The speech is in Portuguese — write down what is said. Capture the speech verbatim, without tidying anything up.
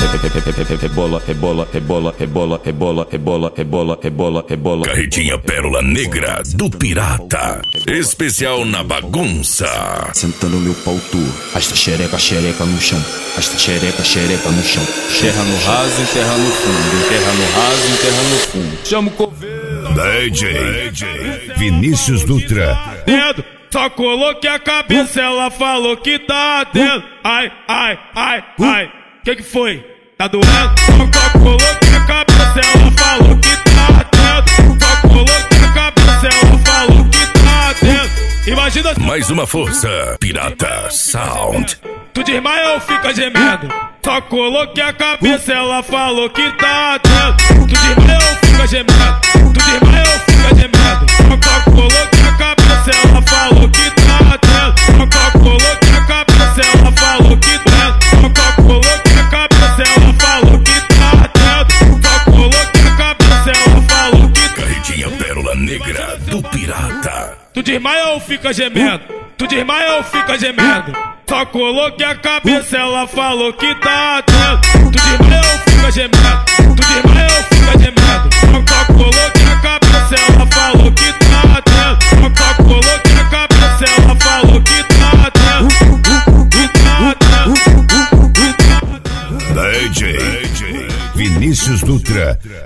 rebola, rebola, rebola, rebola, rebola, rebola, rebola, rebola, rebola. Carretinha Pérola Negra do Pirata. Especial na bagunça. Sentando meu pau tu, arrasta xereca, xereca no chão. Arrasta xereca, xereca no chão. Enterra no raso, enterra no fundo. Enterra no raso, enterra no fundo. Chama o coveiro. D J Vinícius Dutra. Dedo, só coloquei a cabeça, ela falou que tá atento. Ai, ai, ai, ai. Que que foi? Tá doendo? Só coloquei a cabeça, ela falou que tá atento. Só coloquei a cabeça, ela falou que tá atento. Imagina. Mais uma força, Pirata Sound. Tu desmaia ou fica gemendo? Só coloquei a cabeça, ela falou que tá atento. Tu desmaia ou fica gemendo? Tu desmaia ou fica gemendo? Só coloquei a cabeça, ela falou que tá atento. Só coloquei a cabeça, ela falou que tá atento. Só coloquei a cabeça, ela falou que tá atento. Só coloquei a cabeça, ela falou que tá. Carretinha Pérola Negra do Pirata. Tu desmaia ou fica gemendo? Tu desmaia ou fica gemendo? Só coloquei a cabeça, ela falou que tá atento. Tu desmaia ou fica gemendo? Tu desmaia ou fica gemendo? Só coloquei a cabeça, ela falou que tá atento. Só coloquei a cabeça, ela falou que tá atento. Que tá atento. D J Vinícius Dutra.